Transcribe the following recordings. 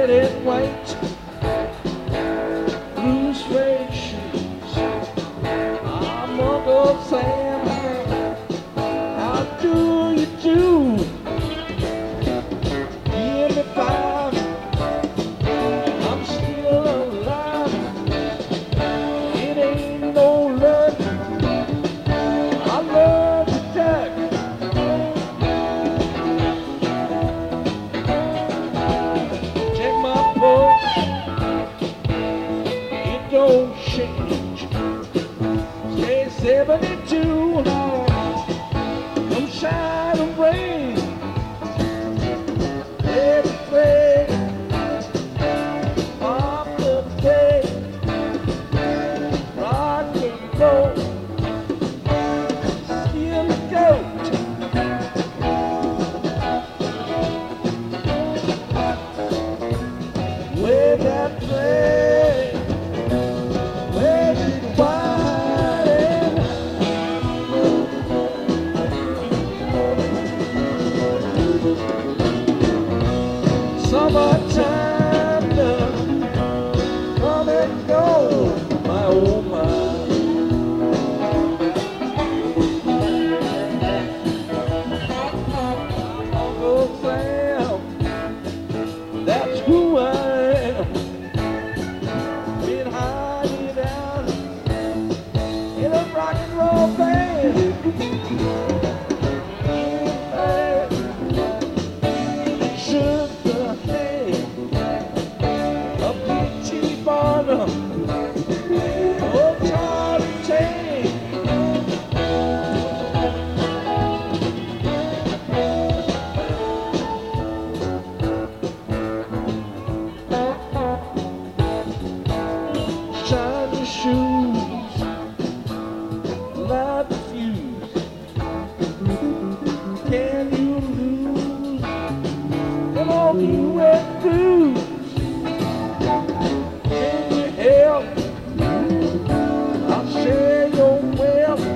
red and white, blue suede shoes. I'm Uncle Sam. How do you do? Give me five. I'm still alive. It ain't no luck. I love to duck. Check my pulse. It don't change. Stay 72. Come shine and rain. Everything off the day. Rock and roll. Still a goat. Where that play? Where did wine? Summertime done. Come and go, my old mind. Uncle Sam, that's who I am. Been hiding out in a rock and roll band. Shook the hand of Peachy Barnum, oh Charlie Chain. Shine your shoes, light the fuse. Can you lose them all you wet blues? Can you help? I'll share your wealth.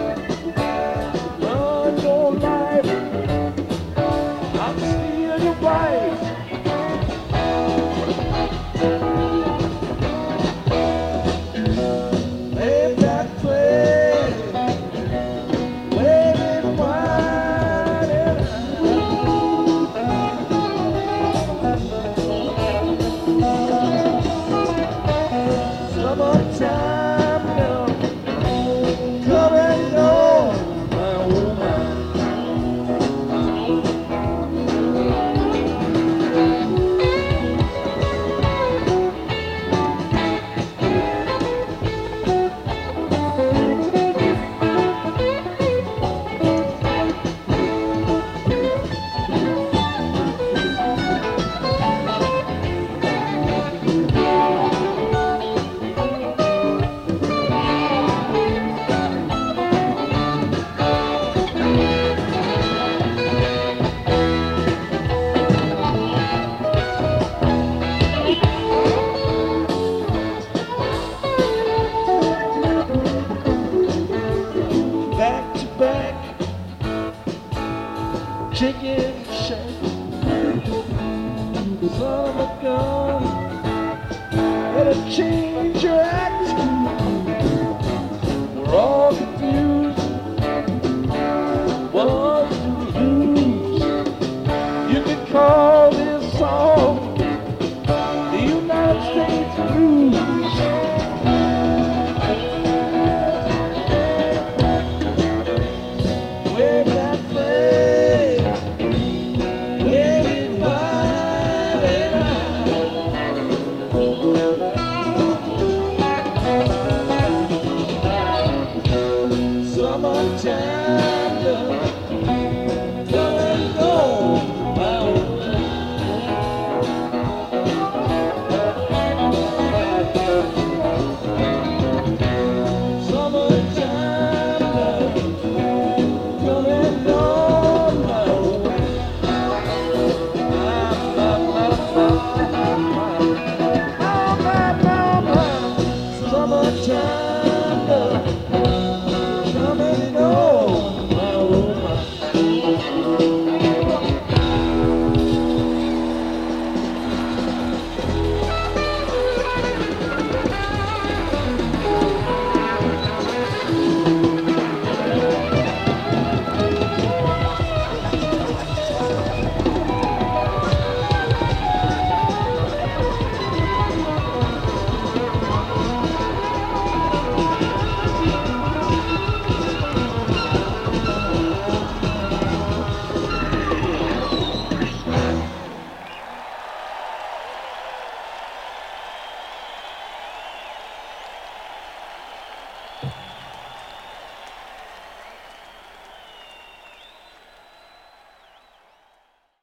Run your life. I'll steal your wife. Let that play. Wait and wine and summertime now. Come and go, my woman. Back to back, chicken shack. Summer gone, better change your act. We're all confused. What's to lose? You can call this song